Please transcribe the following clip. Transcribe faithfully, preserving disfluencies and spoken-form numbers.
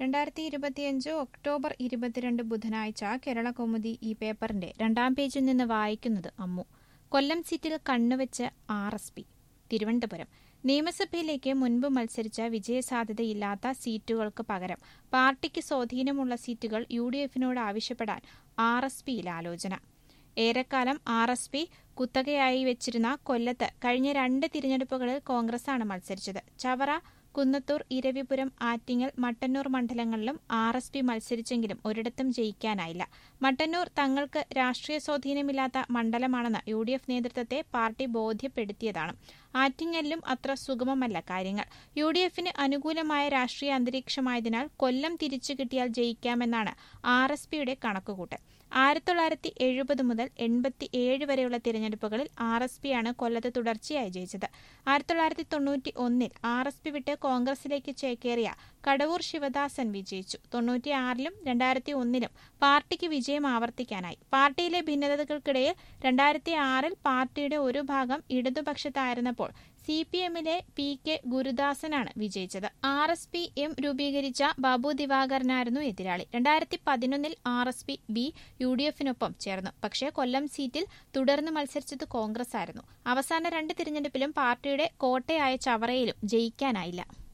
രണ്ടായിരത്തി ഇരുപത്തിയഞ്ച് ഒക്ടോബർ ഇരുപത്തിരണ്ട് ബുധനാഴ്ച കേരളകൗമുദി ഈ പേപ്പറിന്റെ രണ്ടാം പേജിൽ നിന്ന് വായിക്കുന്നത് അമ്മു. കൊല്ലം സീറ്റിൽ കണ്ണുവെച്ച് ആർ എസ് പി. തിരുവനന്തപുരം നിയമസഭയിലേക്ക് മുൻപ് മത്സരിച്ച വിജയസാധ്യതയില്ലാത്ത സീറ്റുകൾക്ക് പകരം പാർട്ടിക്ക് സ്വാധീനമുള്ള സീറ്റുകൾ യു ഡി എഫിനോട് ആവശ്യപ്പെടാൻ ആർ എസ് പിയിൽ ആലോചന. ഏറെക്കാലം ആർ എസ് പി കുത്തകയായി വെച്ചിരുന്ന കൊല്ലത്ത് കഴിഞ്ഞ രണ്ട് തിരഞ്ഞെടുപ്പുകളിൽ കോൺഗ്രസാണ് മത്സരിച്ചത്. ചവറ, കുന്നത്തൂർ, ഇരവിപുരം, ആറ്റിങ്ങൽ, മട്ടന്നൂർ മണ്ഡലങ്ങളിലും ആർ എസ് പി മത്സരിച്ചെങ്കിലും ഒരിടത്തും ജയിക്കാനായില്ല. മട്ടന്നൂർ തങ്ങൾക്ക് രാഷ്ട്രീയ സ്വാധീനമില്ലാത്ത മണ്ഡലമാണെന്ന് യു ഡി എഫ് നേതൃത്വത്തെ പാർട്ടി ബോധ്യപ്പെടുത്തിയതാണ്. ആറ്റിങ്ങലിലും അത്ര സുഗമമല്ല കാര്യങ്ങൾ. യു ഡി എഫിന് അനുകൂലമായ രാഷ്ട്രീയ അന്തരീക്ഷമായതിനാൽ കൊല്ലം തിരിച്ചു കിട്ടിയാൽ ജയിക്കാമെന്നാണ് ആർ എസ് പിയുടെ കണക്കുകൂട്ടൽ. ആയിരത്തി തൊള്ളായിരത്തി എഴുപത് മുതൽ എൺപത്തി ഏഴ് വരെയുള്ള തിരഞ്ഞെടുപ്പുകളിൽ ആർ എസ് പിയാണ് കൊല്ലത്ത് തുടർച്ചയായി ജയിച്ചത്. ആയിരത്തി തൊള്ളായിരത്തി തൊണ്ണൂറ്റി ഒന്നിൽ ആർ എസ് പി വിട്ട് കോൺഗ്രസിലേക്ക് ചേക്കേറിയ കടവൂർ ശിവദാസൻ വിജയിച്ചു. തൊണ്ണൂറ്റിയാറിലും രണ്ടായിരത്തി ഒന്നിലും പാർട്ടിക്ക് വിജയം ആവർത്തിക്കാനായി. പാർട്ടിയിലെ ഭിന്നതകൾക്കിടയിൽ രണ്ടായിരത്തി ആറിൽ പാർട്ടിയുടെ ഒരു ഭാഗം ഇടതുപക്ഷത്തായിരുന്നപ്പോൾ സി പി എമ്മിലെ പി കെ ഗുരുദാസനാണ് വിജയിച്ചത്. ആർ എസ് പി എം രൂപീകരിച്ച ബാബു ദിവാകരനായിരുന്നു എതിരാളി. രണ്ടായിരത്തി പതിനൊന്നിൽ R S P B U D എഫിനൊപ്പം ചേർന്നു. പക്ഷേ കൊല്ലം സീറ്റിൽ തുടർന്ന് മത്സരിച്ചത് കോൺഗ്രസ് ആയിരുന്നു. അവസാന രണ്ട് തിരഞ്ഞെടുപ്പിലും പാർട്ടിയുടെ കോട്ടയായ ചവറയിലും ജയിക്കാനായില്ല.